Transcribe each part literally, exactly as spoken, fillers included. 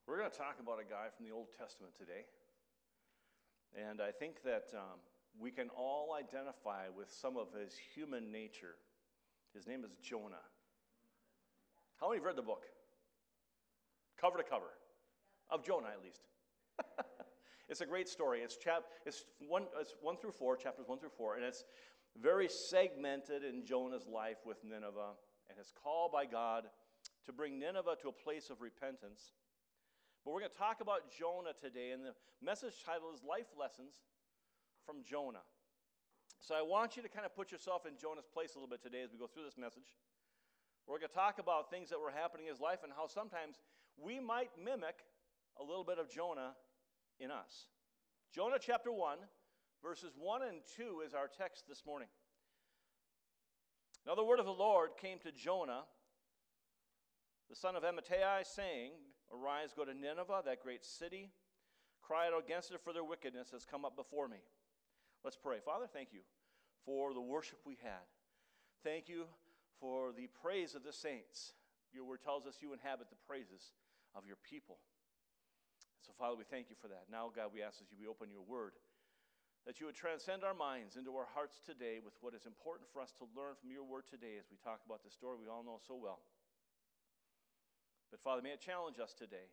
We're going to talk about a guy from the Old Testament today. And I think that um, we can all identify with some of his human nature. His name is Jonah. How many have read the book? Cover to cover. Of Jonah, at least. It's a great story. It's chap. It's one. It's one through four, chapters one through four, and it's very segmented in Jonah's life with Nineveh, and his call by God to bring Nineveh to a place of repentance. But we're going to talk about Jonah today, and the message title is Life Lessons from Jonah. So I want you to kind of put yourself in Jonah's place a little bit today as we go through this message. We're going to talk about things that were happening in his life and how sometimes we might mimic a little bit of Jonah in us. Jonah chapter one, verses one and two is our text this morning. Now the word of the Lord came to Jonah, the son of Amittai, saying, Arise, go to Nineveh, that great city. Cry out against it, for their wickedness has come up before me. Let's pray. Father, thank you for the worship we had. Thank you for the praise of the saints. Your word tells us you inhabit the praises of your people. So, Father, we thank you for that. Now, God, we ask as you open your word, that you would transcend our minds into our hearts today with what is important for us to learn from your word today as we talk about the story we all know so well. But, Father, may it challenge us today.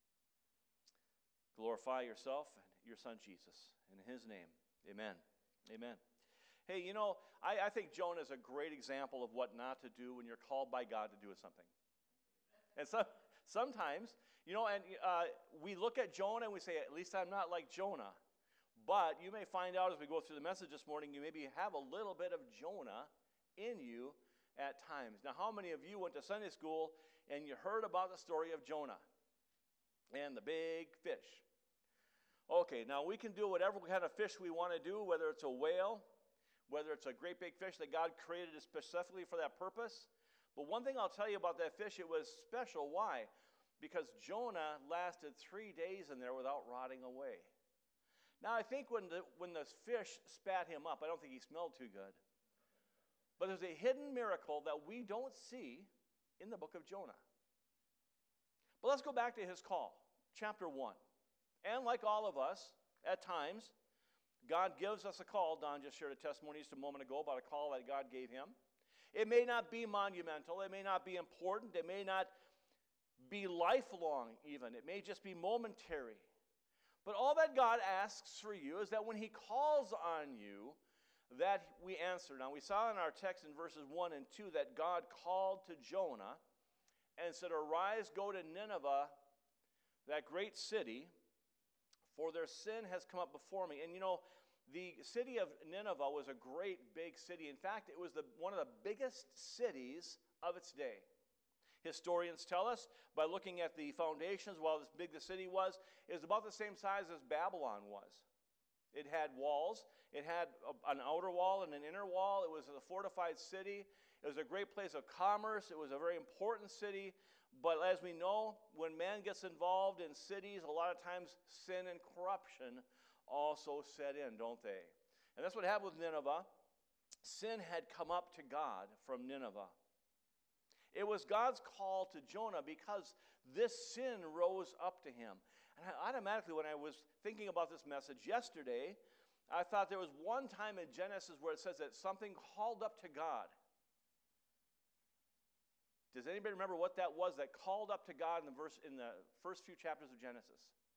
Glorify yourself and your Son, Jesus. In his name, amen. Amen. Hey, you know, I, I think Jonah is a great example of what not to do when you're called by God to do something. And so, sometimes, you know, and uh, we look at Jonah and we say, at least I'm not like Jonah. But you may find out as we go through the message this morning, you maybe have a little bit of Jonah in you at times. Now, how many of you went to Sunday school and you heard about the story of Jonah and the big fish? Okay, now we can do whatever kind of fish we want to do, whether it's a whale, whether it's a great big fish that God created specifically for that purpose. But one thing I'll tell you about that fish, it was special. Why? Because Jonah lasted three days in there without rotting away. Now, I think when the, when the fish spat him up, I don't think he smelled too good. But there's a hidden miracle that we don't see in the book of Jonah. But let's go back to his call, chapter one. And like all of us, at times, God gives us a call. Don just shared a testimony just a moment ago about a call that God gave him. It may not be monumental. It may not be important. It may not be lifelong even. It may just be momentary. But all that God asks for you is that when he calls on you, that we answer. Now, we saw in our text in verses one and two that God called to Jonah and said, Arise, go to Nineveh, that great city, for their sin has come up before me. And you know, the city of Nineveh was a great big city. In fact, it was the, one of the biggest cities of its day. Historians tell us, by looking at the foundations, while this big the city was, it was about the same size as Babylon was. It had walls. It had a, an outer wall and an inner wall. It was a fortified city. It was a great place of commerce. It was a very important city. But as we know, when man gets involved in cities, a lot of times sin and corruption also set in, don't they? And that's what happened with Nineveh. Sin had come up to God from Nineveh. It was God's call to Jonah because this sin rose up to him. And I, automatically, when I was thinking about this message yesterday, I thought there was one time in Genesis where it says that something called up to God. Does anybody remember what that was that called up to God in the verse in the first few chapters of Genesis?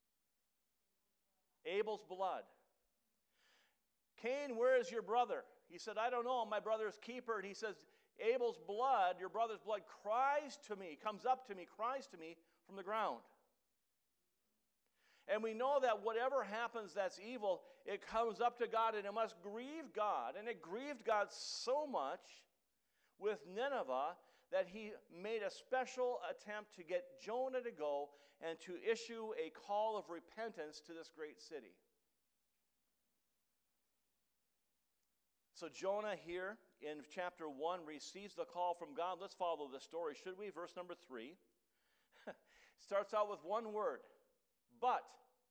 Abel's blood. Cain, where is your brother? He said, I don't know, I'm my brother's keeper. And he says, Abel's blood, your brother's blood, cries to me, comes up to me, cries to me from the ground. And we know that whatever happens that's evil, it comes up to God and it must grieve God. And it grieved God so much with Nineveh that he made a special attempt to get Jonah to go and to issue a call of repentance to this great city. So Jonah here in chapter one receives the call from God. Let's follow the story, should we? Verse number three. Starts out with one word, but.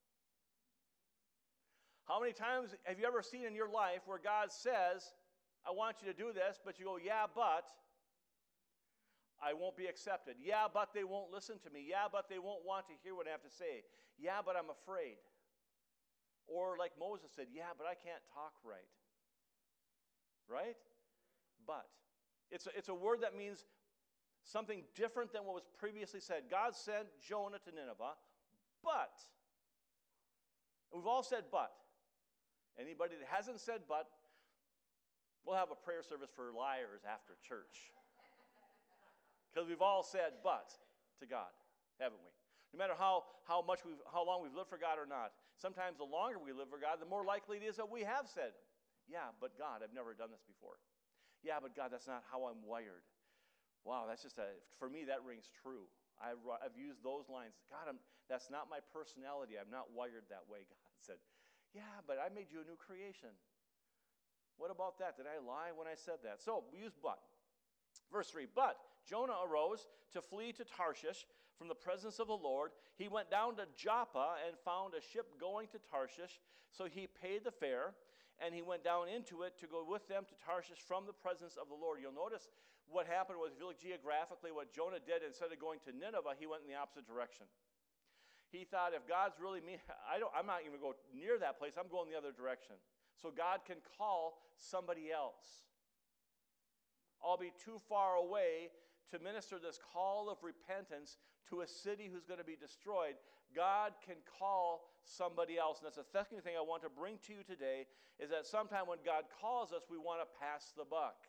How many times have you ever seen in your life where God says, I want you to do this, but you go, yeah, but. I won't be accepted. Yeah, but they won't listen to me. Yeah, but they won't want to hear what I have to say. Yeah, but I'm afraid. Or like Moses said, yeah, but I can't talk right. Right? But. It's a, it's a word that means something different than what was previously said. God sent Jonah to Nineveh, but. We've all said but. Anybody that hasn't said but, we'll have a prayer service for liars after church. Because we've all said but to God, haven't we? No matter how, how much we've how long we've lived for God or not. Sometimes the longer we live for God, the more likely it is that we have said, yeah, but God, I've never done this before. Yeah, but God, that's not how I'm wired. Wow, that's just a, for me, that rings true. I've, I've used those lines. God, I'm, that's not my personality. I'm not wired that way. God said, yeah, but I made you a new creation. What about that? Did I lie when I said that? So we use but. Verse three, but Jonah arose to flee to Tarshish from the presence of the Lord. He went down to Joppa and found a ship going to Tarshish. So he paid the fare, and he went down into it to go with them to Tarshish from the presence of the Lord. You'll notice what happened was, if you look geographically, what Jonah did, instead of going to Nineveh, he went in the opposite direction. He thought, if God's really me, I don't, I'm not even going to go near that place. I'm going the other direction. So God can call somebody else. I'll be too far away to minister this call of repentance to a city who's going to be destroyed. God can call somebody else. And that's the second thing I want to bring to you today, is that sometime when God calls us, we want to pass the buck.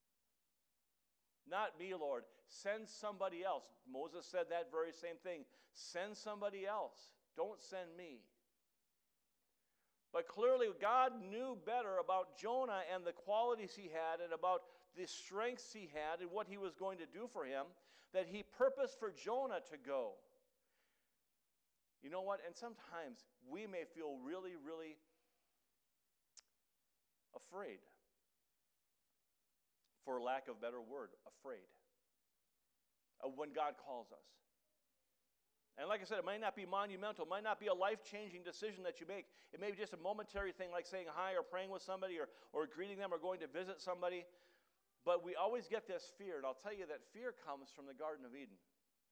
Not me, Lord. Send somebody else. Moses said that very same thing. Send somebody else. Don't send me. But clearly God knew better about Jonah and the qualities he had and about the strengths he had and what he was going to do for him, that he purposed for Jonah to go. You know what? And sometimes we may feel really, really afraid. For lack of a better word, afraid of when God calls us. And like I said, it might not be monumental. It might not be a life-changing decision that you make. It may be just a momentary thing like saying hi or praying with somebody or, or greeting them or going to visit somebody. But we always get this fear, and I'll tell you that fear comes from the Garden of Eden.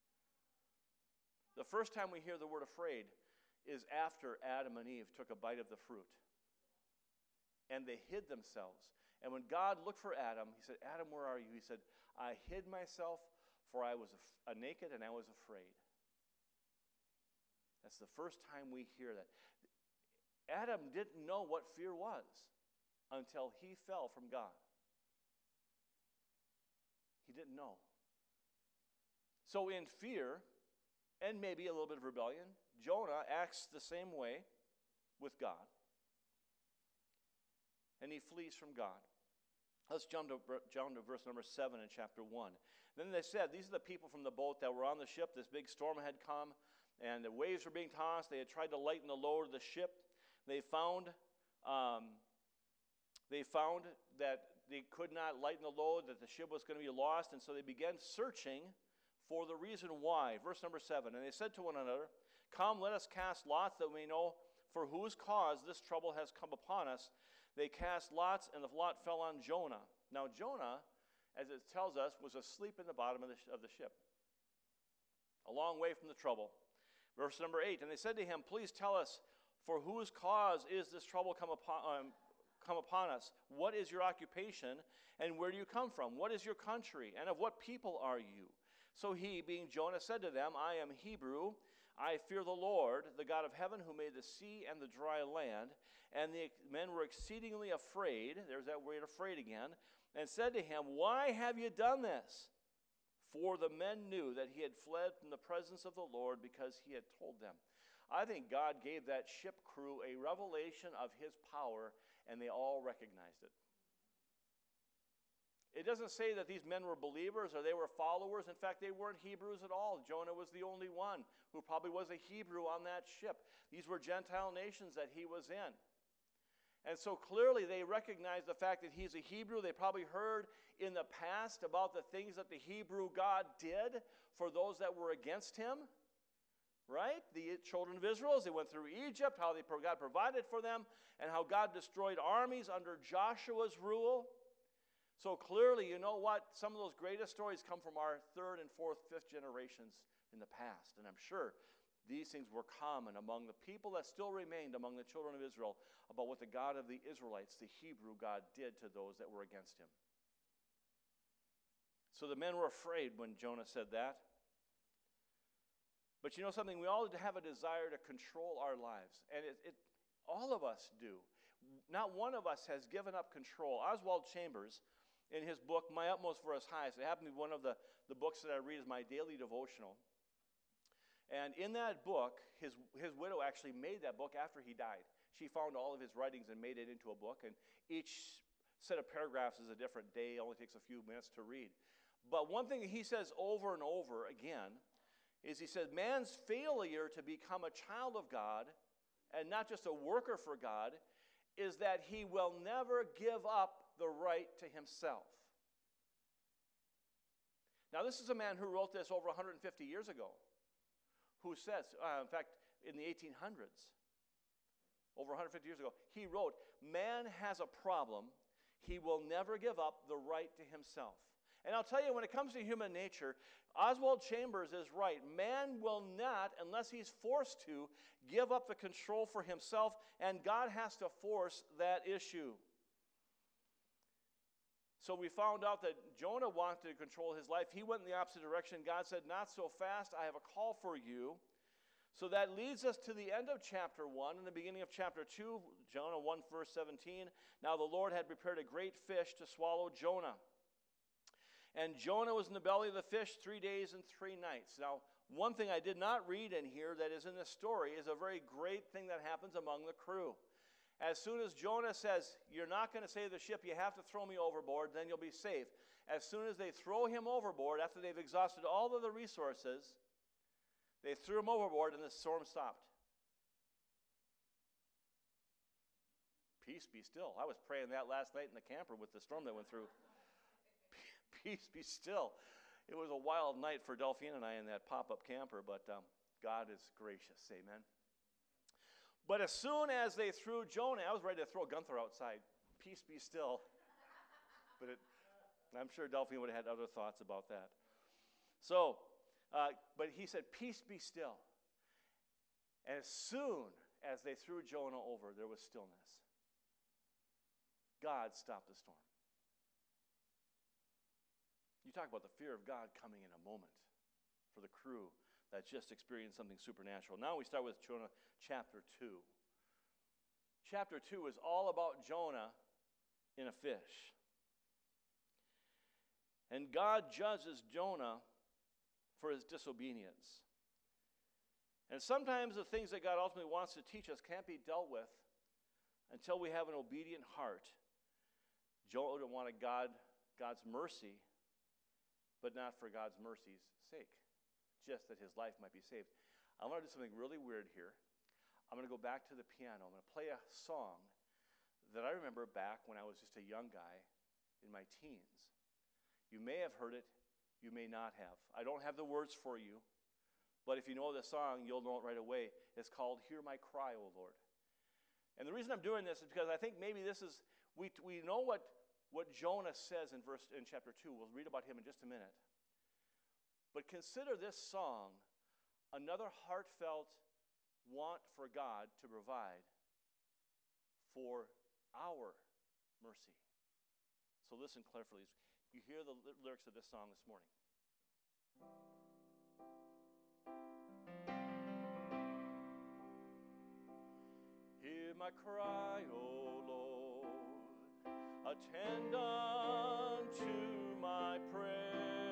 The first time we hear the word afraid is after Adam and Eve took a bite of the fruit. And they hid themselves. And when God looked for Adam, he said, Adam, where are you? He said, I hid myself, for I was a, a naked and I was afraid. That's the first time we hear that. Adam didn't know what fear was until he fell from God. He didn't know. So in fear, and maybe a little bit of rebellion, Jonah acts the same way with God. And he flees from God. Let's jump to, jump to verse number seven in chapter one. Then they said, these are the people from the boat that were on the ship. This big storm had come, and the waves were being tossed. They had tried to lighten the load of the ship. They found, um, they found that they could not lighten the load, that the ship was going to be lost, and so they began searching for the reason why. Verse number seven, and they said to one another, come, let us cast lots that we may know for whose cause this trouble has come upon us. They cast lots, and the lot fell on Jonah. Now Jonah, as it tells us, was asleep in the bottom of the, of the ship, a long way from the trouble. Verse number eight, and they said to him, please tell us, for whose cause is this trouble come upon, um, come upon us? What is your occupation, and where do you come from? What is your country, and of what people are you? So he, being Jonah, said to them, I am Hebrew. I fear the Lord, the God of heaven, who made the sea and the dry land. And the men were exceedingly afraid, there's that word afraid again, and said to him, why have you done this? For the men knew that he had fled from the presence of the Lord because he had told them. I think God gave that ship crew a revelation of his power, and they all recognized it. It doesn't say that these men were believers or they were followers. In fact, they weren't Hebrews at all. Jonah was the only one who probably was a Hebrew on that ship. These were Gentile nations that he was in. And so clearly they recognized the fact that he's a Hebrew. They probably heard in the past about the things that the Hebrew God did for those that were against him. Right? The children of Israel, as they went through Egypt, how they, God provided for them, and how God destroyed armies under Joshua's rule. So clearly, you know what? Some of those greatest stories come from our third and fourth, fifth generations in the past. And I'm sure these things were common among the people that still remained among the children of Israel about what the God of the Israelites, the Hebrew God, did to those that were against him. So the men were afraid when Jonah said that. But you know something? We all have a desire to control our lives. And it, it, all of us do. Not one of us has given up control. Oswald Chambers, in his book, My Utmost for His Highest, it happened to be one of the, the books that I read as my daily devotional. And in that book, his, his widow actually made that book after he died. She found all of his writings and made it into a book. And each set of paragraphs is a different day. It only takes a few minutes to read. But one thing he says over and over again is he says, man's failure to become a child of God and not just a worker for God is that he will never give up the right to himself. Now, this is a man who wrote this over one hundred fifty years ago. Who says, uh, in fact, in the eighteen hundreds, over one hundred fifty years ago, he wrote, man has a problem. He will never give up the right to himself. And I'll tell you, when it comes to human nature, Oswald Chambers is right. Man will not, unless he's forced to, give up the control for himself, and God has to force that issue. So we found out that Jonah wanted to control his life. He went in the opposite direction. God said, not so fast. I have a call for you. So that leads us to the end of chapter one. In the beginning of chapter two, Jonah one, verse seventeen. Now the Lord had prepared a great fish to swallow Jonah. And Jonah was in the belly of the fish three days and three nights. Now, one thing I did not read in here that is in this story is a very great thing that happens among the crew. As soon as Jonah says, you're not going to save the ship, you have to throw me overboard, then you'll be safe. As soon as they throw him overboard, after they've exhausted all of the resources, they threw him overboard and the storm stopped. Peace be still. I was praying that last night in the camper with the storm that went through. Peace be still. It was a wild night for Delphine and I in that pop-up camper, but um, God is gracious. Amen. But as soon as they threw Jonah, I was ready to throw Gunther outside. Peace be still. But it, I'm sure Delphine would have had other thoughts about that. So, uh, but he said, peace be still. And as soon as they threw Jonah over, there was stillness. God stopped the storm. You talk about the fear of God coming in a moment for the crew that just experienced something supernatural. Now we start with Jonah chapter two. Chapter two is all about Jonah in a fish. And God judges Jonah for his disobedience. And sometimes the things that God ultimately wants to teach us can't be dealt with until we have an obedient heart. Jonah wanted God, God's mercy, but not for God's mercy's sake, just that his life might be saved. I want to do something really weird here. I'm going to go back to the piano. I'm going to play a song that I remember back when I was just a young guy in my teens. You may have heard it. You may not have. I don't have the words for you, but if you know the song, you'll know it right away. It's called Hear My Cry, O Lord. And the reason I'm doing this is because I think maybe this is, we, we know what, what Jonah says in, verse, in chapter two. We'll read about him in just a minute. But consider this song another heartfelt want for God to provide for our mercy. So listen carefully. You hear the lyrics of this song this morning. Hear my cry, O Lord, attend unto my prayer.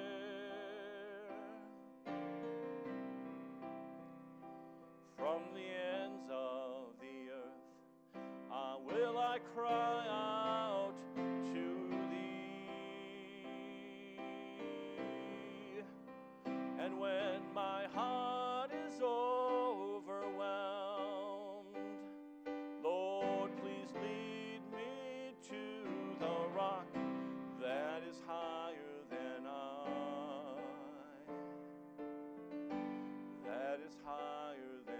From the ends of the earth, uh, will I cry out to thee. And when my heart is overwhelmed, Lord, please lead me to the rock that is higher than I, that is higher than I.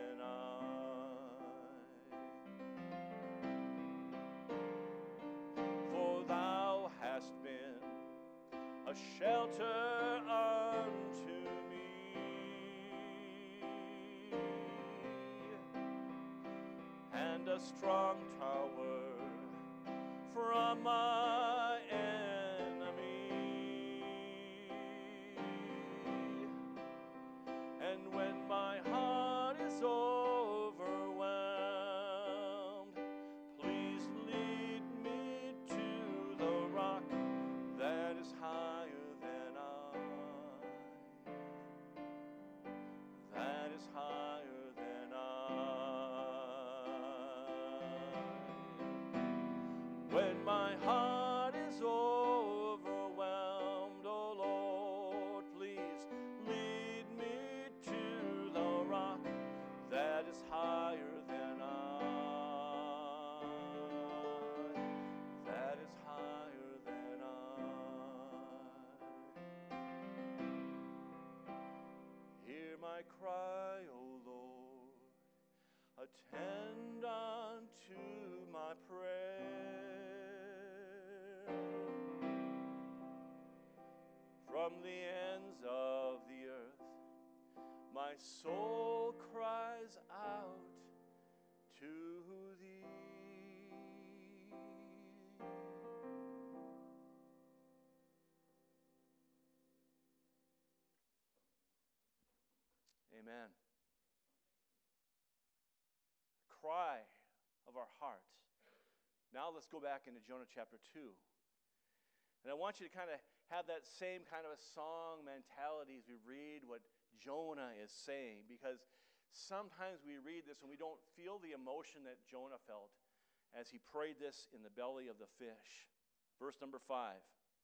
shelter unto me, and a strong tower from my enemy. And when my heart is overwhelmed, please lead me to the rock that is higher than I, that is higher than I. When my heart is overwhelmed, oh Lord, please lead me to the rock that is higher than I, that is higher than I. Hear my cry, O Lord, attend unto my prayer. From the ends of the earth, my soul cries out to thee. Amen. Cry of our heart. Now let's go back into Jonah chapter two. And I want you to kind of have that same kind of a song mentality as we read what Jonah is saying, because sometimes we read this and we don't feel the emotion that Jonah felt as he prayed this in the belly of the fish. Verse number five.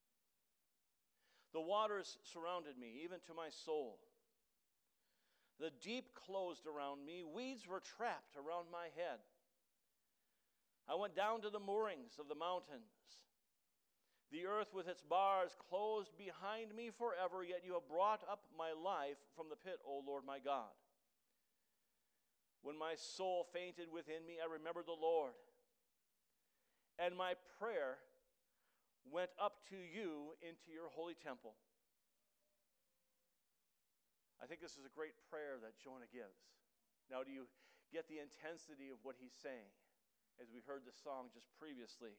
The waters surrounded me, even to my soul. The deep closed around me. Weeds were trapped around my head. I went down to the moorings of the mountains. The earth with its bars closed behind me forever, yet you have brought up my life from the pit, O Lord my God. When my soul fainted within me, I remembered the Lord, and my prayer went up to you into your holy temple. I think this is a great prayer that Jonah gives. Now, do you get the intensity of what he's saying as we heard the song just previously?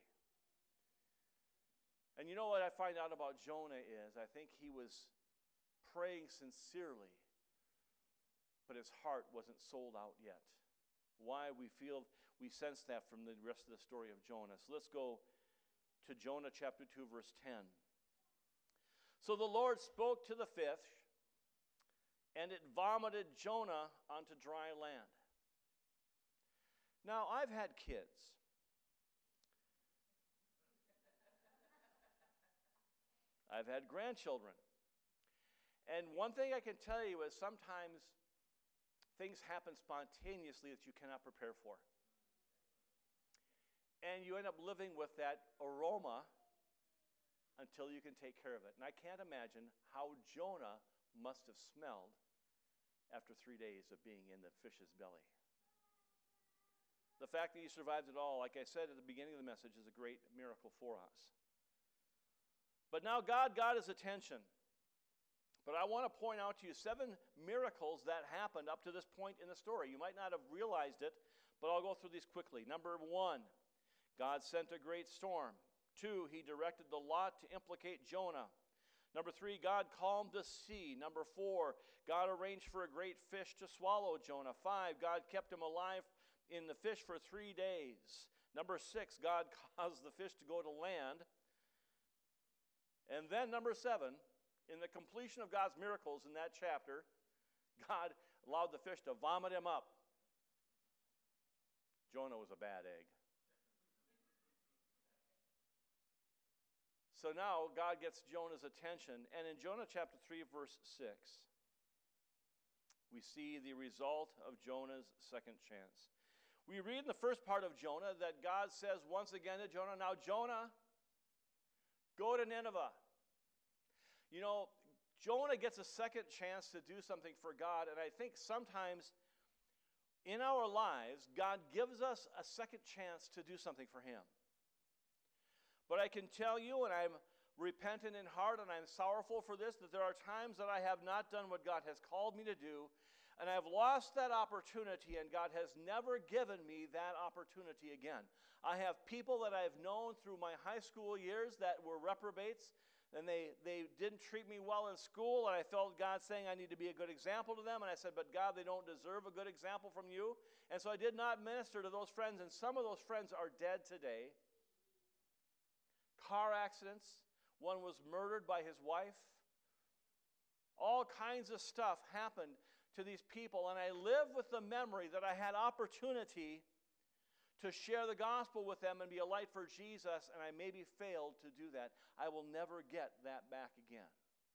And you know what I find out about Jonah is I think he was praying sincerely, but his heart wasn't sold out yet. Why? We feel, we sense that from the rest of the story of Jonah. So let's go to Jonah chapter two, verse ten. So the Lord spoke to the fish, and it vomited Jonah onto dry land. Now, I've had kids. I've had grandchildren. And one thing I can tell you is sometimes things happen spontaneously that you cannot prepare for. And you end up living with that aroma until you can take care of it. And I can't imagine how Jonah must have smelled after three days of being in the fish's belly. The fact that he survived it all, like I said at the beginning of the message, is a great miracle for us. But now God got his attention. But I want to point out to you seven miracles that happened up to this point in the story. You might not have realized it, but I'll go through these quickly. Number one, God sent a great storm. Two, he directed the lot to implicate Jonah. Number three, God calmed the sea. Number four, God arranged for a great fish to swallow Jonah. Five, God kept him alive in the fish for three days. Number six, God caused the fish to go to land. And then number seven, in the completion of God's miracles in that chapter, God allowed the fish to vomit him up. Jonah was a bad egg. So now God gets Jonah's attention, and in Jonah chapter three, verse six, we see the result of Jonah's second chance. We read in the first part of Jonah that God says once again to Jonah, now Jonah, go to Nineveh. You know, Jonah gets a second chance to do something for God, and I think sometimes in our lives, God gives us a second chance to do something for him. But I can tell you, and I'm repentant in heart, and I'm sorrowful for this, that there are times that I have not done what God has called me to do, and I've lost that opportunity, and God has never given me that opportunity again. I have people that I've known through my high school years that were reprobates, and they, they didn't treat me well in school, and I felt God saying I need to be a good example to them, and I said, but God, they don't deserve a good example from you, and so I did not minister to those friends, and some of those friends are dead today. Car accidents. One was murdered by his wife. All kinds of stuff happened to these people, and I live with the memory that I had opportunity to share the gospel with them and be a light for Jesus, and I maybe failed to do that. I will never get that back again.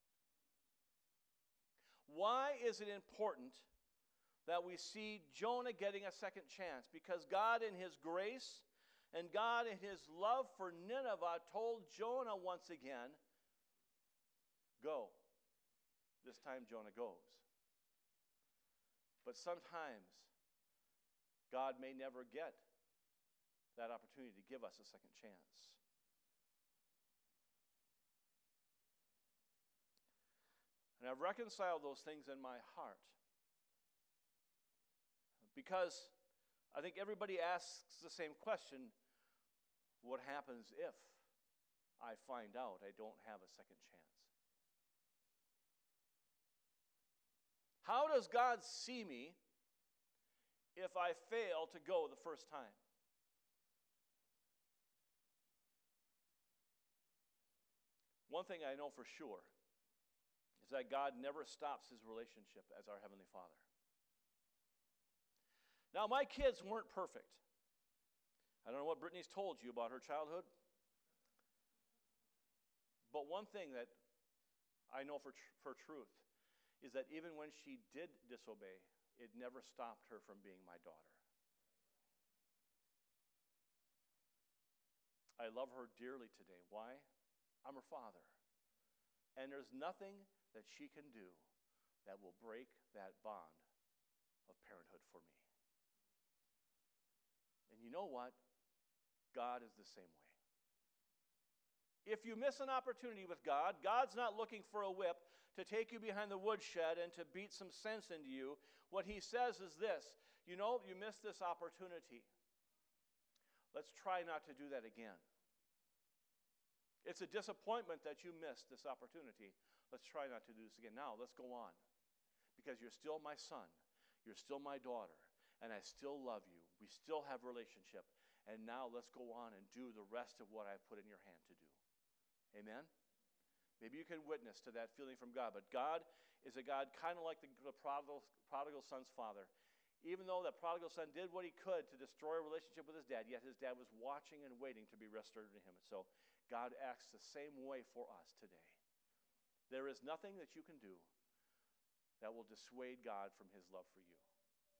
Why is it important that we see Jonah getting a second chance? Because God in his grace and God in his love for Nineveh told Jonah once again, go. This time Jonah goes. But sometimes God may never get that opportunity to give us a second chance. And I've reconciled those things in my heart. Because I think everybody asks the same question, what happens if I find out I don't have a second chance? How does God see me if I fail to go the first time? One thing I know for sure is that God never stops his relationship as our Heavenly Father. Now, my kids weren't perfect. I don't know what Brittany's told you about her childhood. But one thing that I know for, tr- for truth is that even when she did disobey, it never stopped her from being my daughter. I love her dearly today. Why? I'm her father. And there's nothing that she can do that will break that bond of parenthood for me. And you know what? God is the same way. If you miss an opportunity with God, God's not looking for a whip to take you behind the woodshed and to beat some sense into you. What he says is this, you know, you missed this opportunity. Let's try not to do that again. It's a disappointment that you missed this opportunity. Let's try not to do this again. Now, let's go on. Because you're still my son. You're still my daughter. And I still love you. We still have relationship. And now let's go on and do the rest of what I've put in your hand to do. Amen? Maybe you can witness to that feeling from God. But God is a God kind of like the, the prodigal, prodigal son's father. Even though that prodigal son did what he could to destroy a relationship with his dad, yet his dad was watching and waiting to be restored to him. And so God acts the same way for us today. There is nothing that you can do that will dissuade God from his love for you.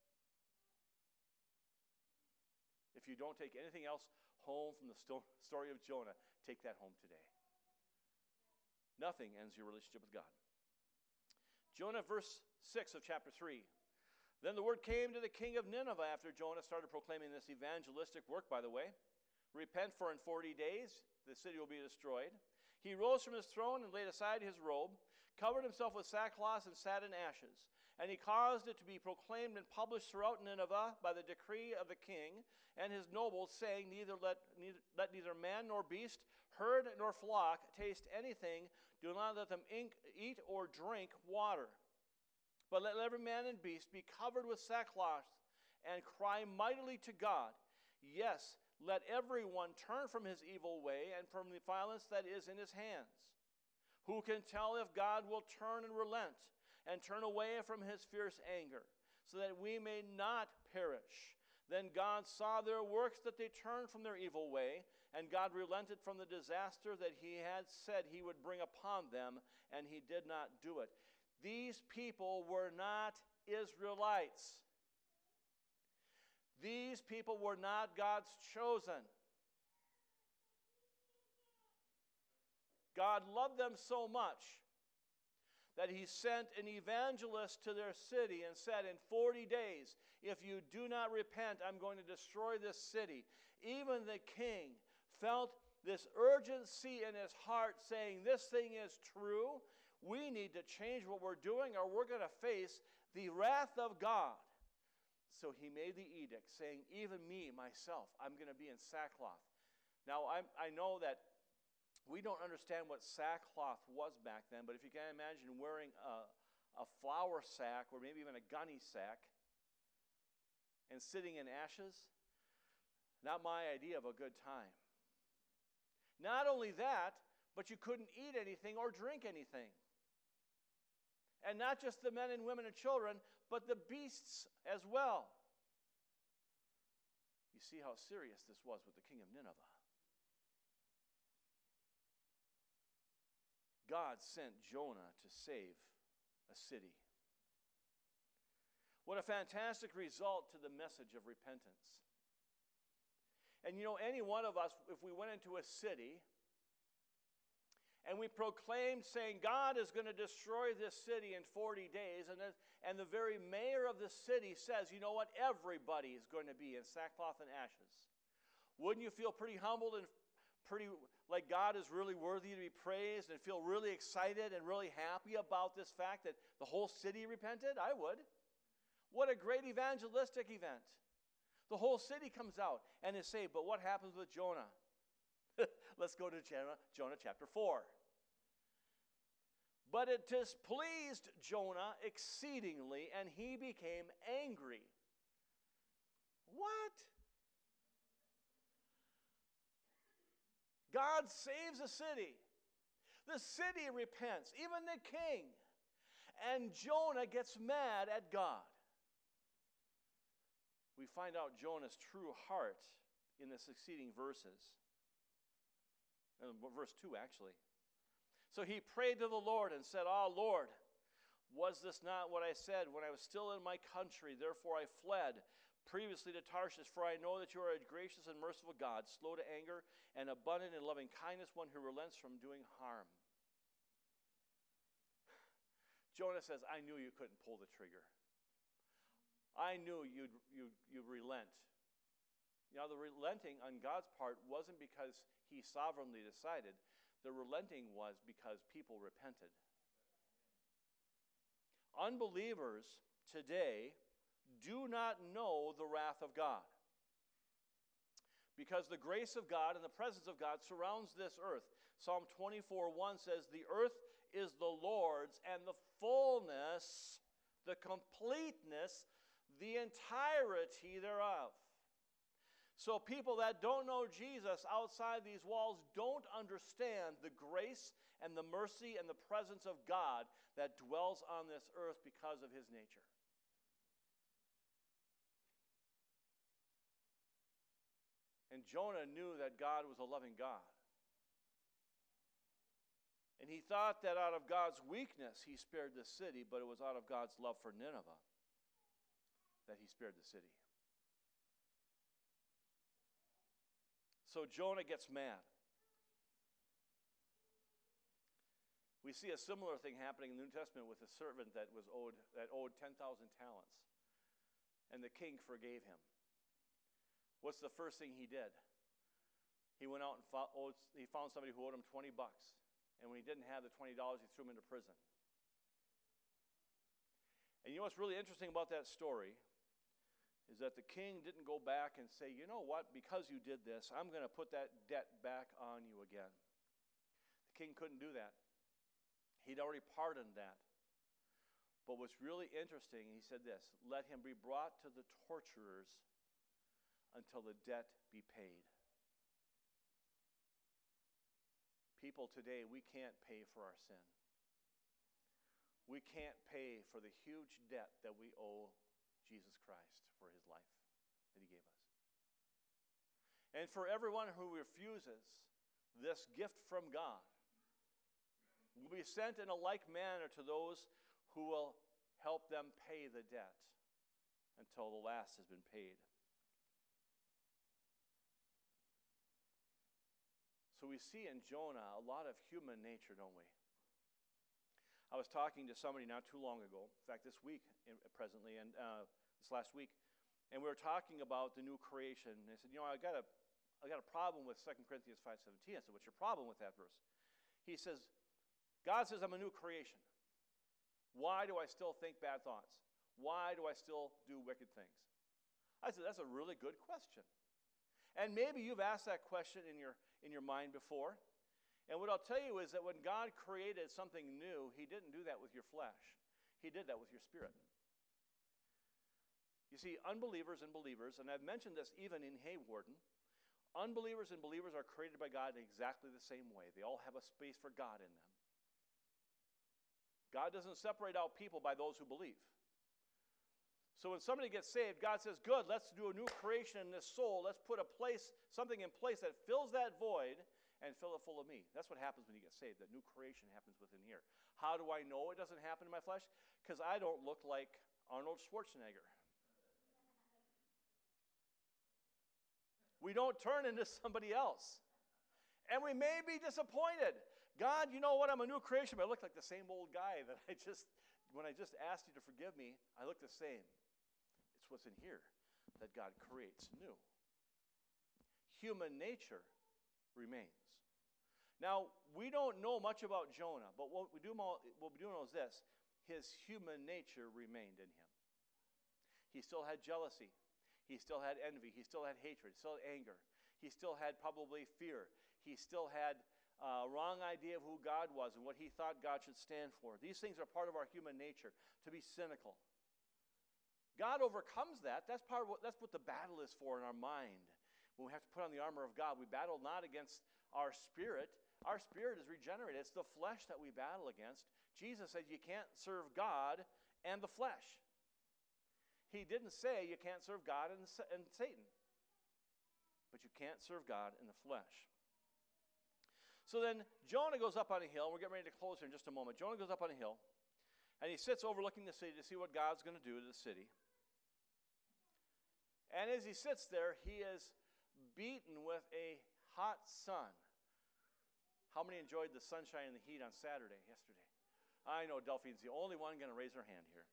If you don't take anything else home from the sto- story of Jonah, take that home today. Nothing ends your relationship with God. Jonah, verse six of chapter three. Then the word came to the king of Nineveh after Jonah started proclaiming this evangelistic work, by the way. Repent, for in forty days the city will be destroyed. He rose from his throne and laid aside his robe, covered himself with sackcloth and sat in ashes. And he caused it to be proclaimed and published throughout Nineveh by the decree of the king and his nobles, saying, neither let, neither, let neither man nor beast, herd nor flock taste anything. Do not let them ink, eat or drink water. But let every man and beast be covered with sackcloth and cry mightily to God. Yes, let everyone turn from his evil way and from the violence that is in his hands. Who can tell if God will turn and relent and turn away from his fierce anger, so that we may not perish? Then God saw their works, that they turned from their evil way, and God relented from the disaster that he had said he would bring upon them, and he did not do it. These people were not Israelites. These people were not God's chosen. God loved them so much that he sent an evangelist to their city and said, in forty days, if you do not repent, I'm going to destroy this city. Even the king felt this urgency in his heart saying, this thing is true. We need to change what we're doing or we're going to face the wrath of God. So he made the edict saying, even me, myself, I'm going to be in sackcloth. Now, I'm, I know that we don't understand what sackcloth was back then, but if you can imagine wearing a, a flour sack or maybe even a gunny sack and sitting in ashes, not my idea of a good time. Not only that, but you couldn't eat anything or drink anything. And not just the men and women and children, but the beasts as well. You see how serious this was with the king of Nineveh. God sent Jonah to save a city. What a fantastic result to the message of repentance. And you know, any one of us, if we went into a city and we proclaimed saying, God is going to destroy this city in forty days, and, and the very mayor of the city says, you know what, everybody is going to be in sackcloth and ashes. Wouldn't you feel pretty humbled and pretty like God is really worthy to be praised and feel really excited and really happy about this fact that the whole city repented? I would. What a great evangelistic event. The whole city comes out and is saved. But what happens with Jonah? Let's go to Jonah, Jonah chapter four. But it displeased Jonah exceedingly, and he became angry. What? God saves a city. The city repents, even the king. And Jonah gets mad at God. We find out Jonah's true heart in the succeeding verses. Uh, verse two, actually. So he prayed to the Lord and said, "Ah, Lord, was this not what I said when I was still in my country? Therefore I fled previously to Tarshish, for I know that you are a gracious and merciful God, slow to anger and abundant in loving kindness, one who relents from doing harm." Jonah says, I knew you couldn't pull the trigger. I knew you'd, you'd, you'd relent. Now, the relenting on God's part wasn't because he sovereignly decided. The relenting was because people repented. Unbelievers today do not know the wrath of God, because the grace of God and the presence of God surrounds this earth. Psalm twenty-four one says, "The earth is the Lord's, and the fullness, the completeness, the entirety thereof." So people that don't know Jesus outside these walls don't understand the grace and the mercy and the presence of God that dwells on this earth because of his nature. And Jonah knew that God was a loving God. And he thought that out of God's weakness he spared the city, but it was out of God's love for Nineveh that he spared the city. So Jonah gets mad. We see a similar thing happening in the New Testament with a servant that was owed that owed ten thousand talents. And the king forgave him. What's the first thing he did? He went out and fo- owed, he found somebody who owed him twenty bucks. And when he didn't have the twenty dollars, he threw him into prison. And you know what's really interesting about that story is that the king didn't go back and say, you know what, because you did this, I'm going to put that debt back on you again. The king couldn't do that. He'd already pardoned that. But what's really interesting, he said this, let him be brought to the torturers until the debt be paid. People today, we can't pay for our sin. We can't pay for the huge debt that we owe Jesus Christ for his life that he gave us. And for everyone who refuses this gift from God will be sent in a like manner to those who will help them pay the debt until the last has been paid. So we see in Jonah a lot of human nature, don't we? I was talking to somebody not too long ago, in fact this week in, presently, and uh, this last week, and we were talking about the new creation. And they said, you know, I got a, I got a problem with Second Corinthians five seventeen. I said, what's your problem with that verse? He says, God says I'm a new creation. Why do I still think bad thoughts? Why do I still do wicked things? I said, that's a really good question. And maybe you've asked that question in your, in your mind before. And what I'll tell you is that when God created something new, he didn't do that with your flesh. He did that with your spirit. You see, unbelievers and believers, and I've mentioned this even in Haywarden, unbelievers and believers are created by God in exactly the same way. They all have a space for God in them. God doesn't separate out people by those who believe. So when somebody gets saved, God says, good, let's do a new creation in this soul. Let's put a place, something in place that fills that void and fill it full of me. That's what happens when you get saved. That new creation happens within here. How do I know it doesn't happen in my flesh? Because I don't look like Arnold Schwarzenegger. We don't turn into somebody else. And we may be disappointed. God, you know what? I'm a new creation, but I look like the same old guy that I just, when I just asked you to forgive me, I look the same. It's what's in here that God creates new. Human nature remains. Now, we don't know much about Jonah, but what we do, what we do know is this. His human nature remained in him. He still had jealousy. He still had envy. He still had hatred. He still had anger. He still had probably fear. He still had a wrong idea of who God was and what he thought God should stand for. These things are part of our human nature, to be cynical. God overcomes that. That's part of what, that's what the battle is for in our mind. When we have to put on the armor of God, we battle not against our spirit. Our spirit is regenerated. It's the flesh that we battle against. Jesus said you can't serve God and the flesh. He didn't say you can't serve God and, and Satan. But you can't serve God in the flesh. So then Jonah goes up on a hill. We're getting ready to close here in just a moment. Jonah goes up on a hill, and he sits overlooking the city to see what God's going to do to the city. And as he sits there, he is beaten with a hot sun. How many enjoyed the sunshine and the heat on Saturday, yesterday? I know Delphine's the only one going to raise her hand here.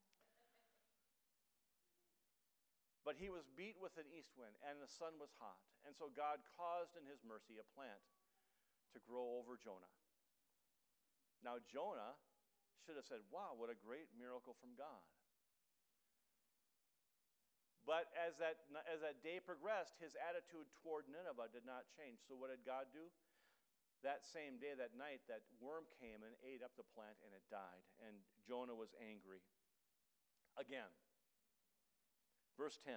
But he was beat with an east wind, and the sun was hot. And so God caused in his mercy a plant to grow over Jonah. Now Jonah should have said, wow, what a great miracle from God. But as that, as that day progressed, his attitude toward Nineveh did not change. So what did God do? That same day, that night, that worm came and ate up the plant, and it died. And Jonah was angry. Again, verse ten.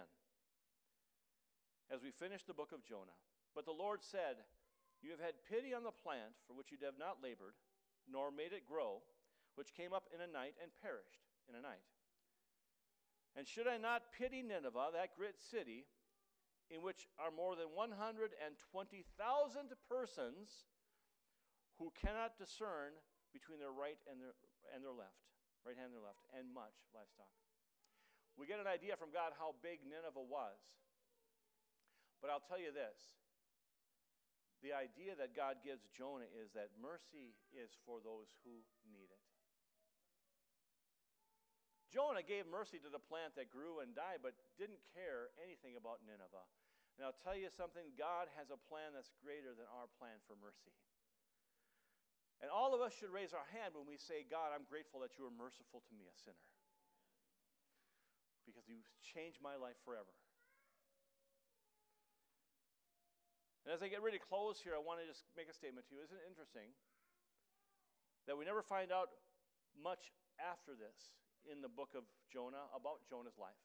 As we finish the book of Jonah, but the Lord said, you have had pity on the plant for which you have not labored, nor made it grow, which came up in a night and perished in a night. And should I not pity Nineveh, that great city, in which are more than one hundred twenty thousand persons who cannot discern between their right and their, and their left, right hand and their left, and much livestock. We get an idea from God how big Nineveh was. But I'll tell you this. The idea that God gives Jonah is that mercy is for those who need it. Jonah gave mercy to the plant that grew and died, but didn't care anything about Nineveh. And I'll tell you something, God has a plan that's greater than our plan for mercy. And all of us should raise our hand when we say, God, I'm grateful that you are merciful to me, a sinner. Because you've changed my life forever. And as I get ready to close here, I want to just make a statement to you. Isn't it interesting that we never find out much after this in the book of Jonah about Jonah's life?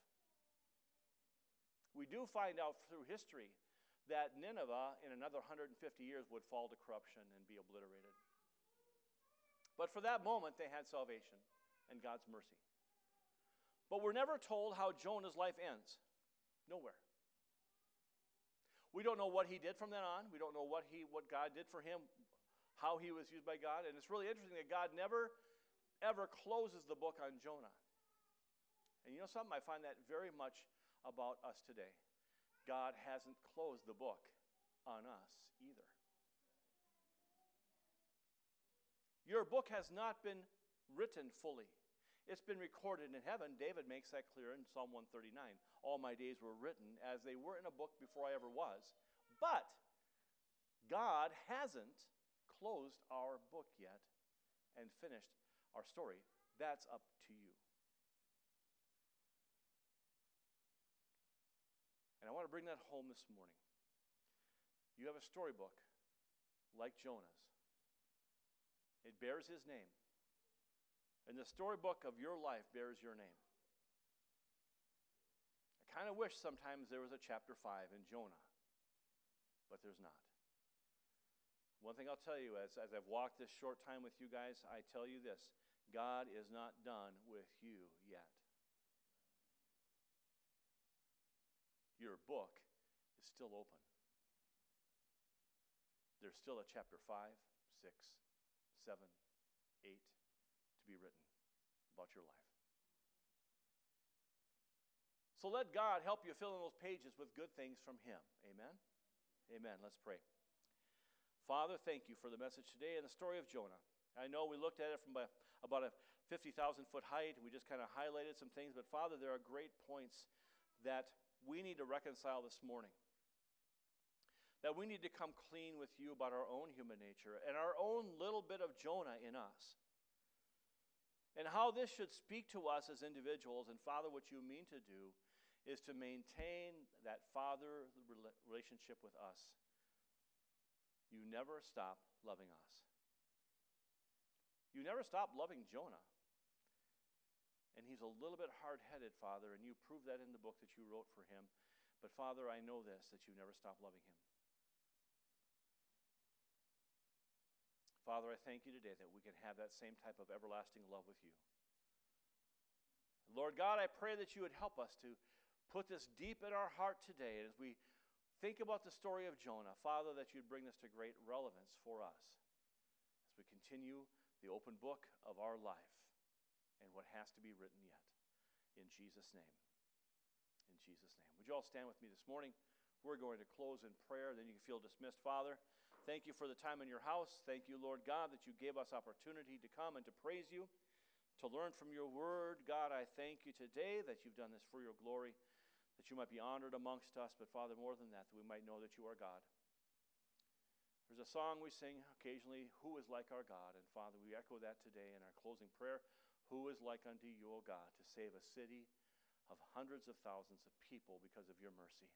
We do find out through history that Nineveh in another one hundred fifty years would fall to corruption and be obliterated. But for that moment, they had salvation and God's mercy. But we're never told how Jonah's life ends. Nowhere. We don't know what he did from then on. We don't know what he, what God did for him, how he was used by God. And it's really interesting that God never, ever closes the book on Jonah. And you know something? I find that very much about us today. God hasn't closed the book on us either. Your book has not been written fully. It's been recorded in heaven. David makes that clear in Psalm one thirty-nine. All my days were written as they were in a book before I ever was. But God hasn't closed our book yet and finished our story. That's up to you. And I want to bring that home this morning. You have a storybook like Jonah's. It bears his name. And the storybook of your life bears your name. I kind of wish sometimes there was a chapter five in Jonah, but there's not. One thing I'll tell you, as, as I've walked this short time with you guys, I tell you this: God is not done with you yet. Your book is still open. There's still a chapter five, six, seven, eight to be written about your life. So let God help you fill in those pages with good things from Him. Amen? Amen. Let's pray. Father, thank you for the message today and the story of Jonah. I know we looked at it from about a fifty thousand foot height, and we just kind of highlighted some things, but Father, there are great points that we need to reconcile this morning. That we need to come clean with you about our own human nature and our own little bit of Jonah in us. And how this should speak to us as individuals. And Father, what you mean to do is to maintain that Father relationship with us. You never stop loving us. You never stop loving Jonah. And he's a little bit hard-headed, Father, and you prove that in the book that you wrote for him. But Father, I know this, that you never stop loving him. Father, I thank you today that we can have that same type of everlasting love with you. Lord God, I pray that you would help us to put this deep in our heart today as we think about the story of Jonah. Father, that you'd bring this to great relevance for us as we continue the open book of our life and what has to be written yet. In Jesus' name. In Jesus' name. Would you all stand with me this morning? We're going to close in prayer, then you can feel dismissed. Father, thank you for the time in your house. Thank you, Lord God, that you gave us opportunity to come and to praise you, to learn from your word. God, I thank you today that you've done this for your glory, that you might be honored amongst us, but Father, more than that, that we might know that you are God. There's a song we sing occasionally, Who is like our God? And Father, we echo that today in our closing prayer. Who is like unto you, O God, to save a city of hundreds of thousands of people because of your mercy?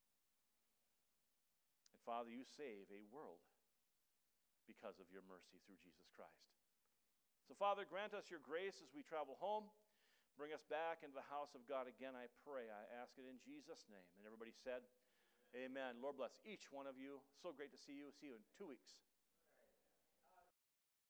And Father, you save a world because of your mercy through Jesus Christ. So Father, grant us your grace as we travel home. Bring us back into the house of God again, I pray. I ask it in Jesus' name. And everybody said, Amen. Lord bless each one of you. So great to see you. See you in two weeks.